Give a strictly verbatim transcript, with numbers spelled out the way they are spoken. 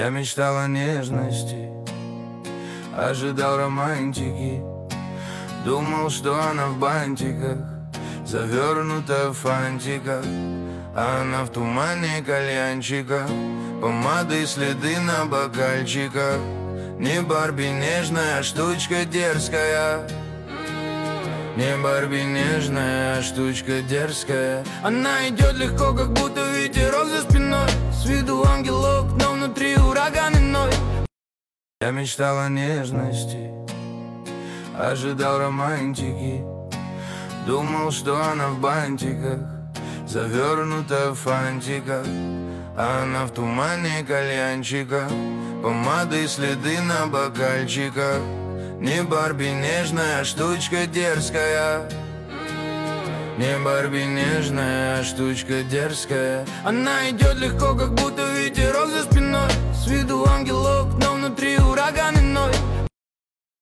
Я мечтал о нежности, ожидал романтики, думал, что она в бантиках, завернута в фантиках, а она в тумане кальянчика, помады и следы на бокальчиках. Не Барби нежная, а штучка дерзкая. Не Барби нежная, а штучка дерзкая. Она идет легко, как будто ветерок за спиной. С виду ангелок, но внутри ураган иной. Я мечтал о нежности, ожидал романтики, думал, что она в бантиках, завернута в фантиках, а она в тумане кальянчика, помады и следы на бокальчиках. Не Барби нежная, а штучка дерзкая. Не Барби нежная, а штучка дерзкая. Она идет легко, как будто ветерок за спиной.